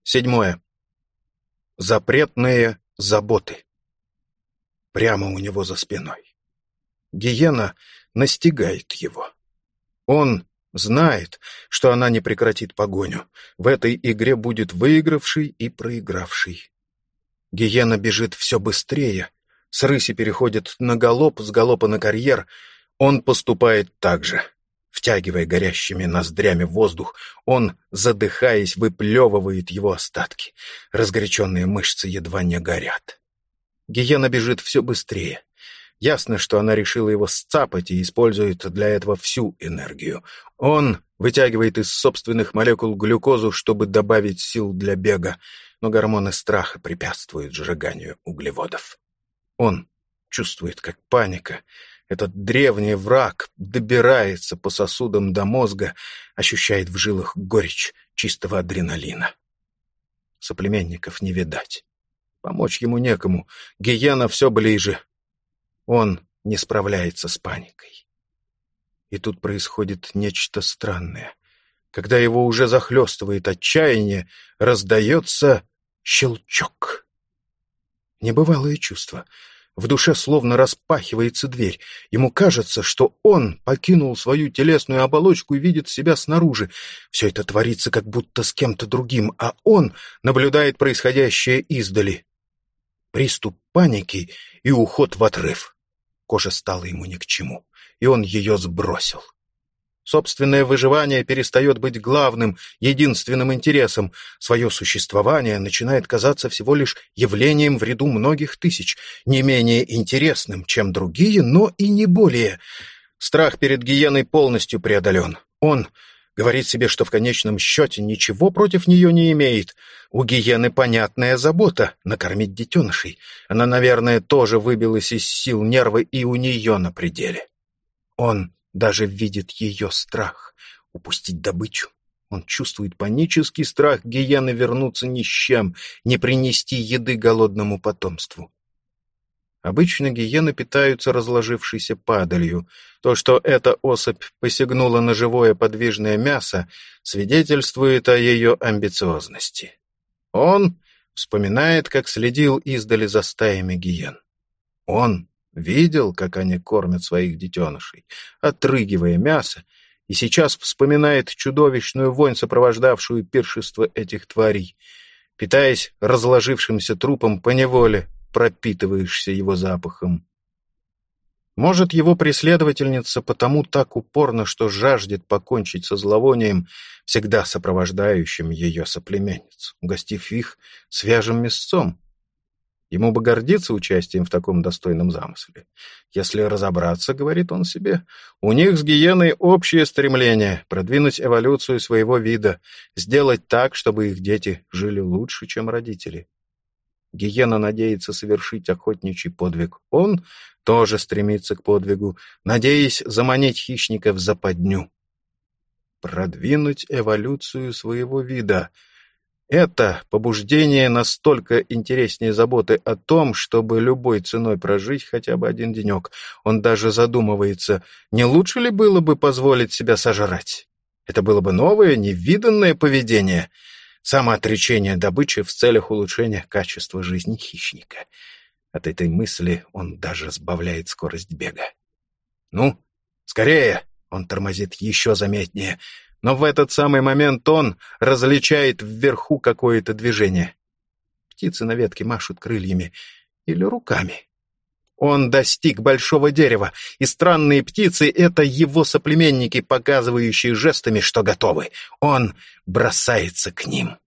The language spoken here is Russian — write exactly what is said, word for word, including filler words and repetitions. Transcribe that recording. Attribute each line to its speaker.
Speaker 1: Седьмое. Запретные заботы. Прямо у него за спиной. Гиена настигает его. Он знает, что она не прекратит погоню. В этой игре будет выигравший и проигравший. Гиена бежит все быстрее. С рыси переходит на галоп, с галопа на карьер. Он поступает так же. Втягивая горящими ноздрями воздух, он, задыхаясь, выплевывает его остатки. Разгоряченные мышцы едва не горят. Гиена бежит все быстрее. Ясно, что она решила его сцапать и использует для этого всю энергию. Он вытягивает из собственных молекул глюкозу, чтобы добавить сил для бега, но гормоны страха препятствуют сжиганию углеводов. Он чувствует, как паника, этот древний враг, добирается по сосудам до мозга, ощущает в жилах горечь чистого адреналина. Соплеменников не видать. Помочь ему некому. Гиена все ближе. Он не справляется с паникой. И тут происходит нечто странное. Когда его уже захлестывает отчаяние, раздается щелчок. Небывалое чувство. В душе словно распахивается дверь. Ему кажется, что он покинул свою телесную оболочку и видит себя снаружи. Все это творится как будто с кем-то другим, а он наблюдает происходящее издали. Приступ паники и уход в отрыв. Кожа стала ему ни к чему, и он ее сбросил. Собственное выживание перестает быть главным, единственным интересом. Свое существование начинает казаться всего лишь явлением в ряду многих тысяч, не менее интересным, чем другие, но и не более. Страх перед гиеной полностью преодолен. Он говорит себе, что в конечном счете ничего против нее не имеет. У гиены понятная забота — накормить детенышей. Она, наверное, тоже выбилась из сил нервы и у нее на пределе. Он даже видит ее страх — упустить добычу. Он чувствует панический страх гиены вернуться ни с чем, не принести еды голодному потомству. Обычно гиены питаются разложившейся падалью. То, что эта особь посягнула на живое подвижное мясо, свидетельствует о ее амбициозности. Он вспоминает, как следил издали за стаями гиен. Он видел, как они кормят своих детенышей, отрыгивая мясо, и сейчас вспоминает чудовищную вонь, сопровождавшую пиршество этих тварей. Питаясь разложившимся трупом, поневоле пропитываешься его запахом. Может, его преследовательница потому так упорно, что жаждет покончить со зловонием, всегда сопровождающим ее соплеменниц, угостив их свежим мясцом. Ему бы гордиться участием в таком достойном замысле. Если разобраться, говорит он себе, у них с гиеной общее стремление продвинуть эволюцию своего вида, сделать так, чтобы их дети жили лучше, чем родители. Гиена надеется совершить охотничий подвиг. Он тоже стремится к подвигу, надеясь заманить хищника в западню. Продвинуть эволюцию своего вида — это побуждение настолько интереснее заботы о том, чтобы любой ценой прожить хотя бы один денек. Он даже задумывается, не лучше ли было бы позволить себя сожрать? Это было бы новое, невиданное поведение. Самоотречение добычи в целях улучшения качества жизни хищника. От этой мысли он даже сбавляет скорость бега. «Ну, скорее!» — он тормозит еще заметнее. Но в этот самый момент он различает вверху какое-то движение. Птицы на ветке машут крыльями или руками. Он достиг большого дерева, и странные птицы — это его соплеменники, показывающие жестами, что готовы. Он бросается к ним.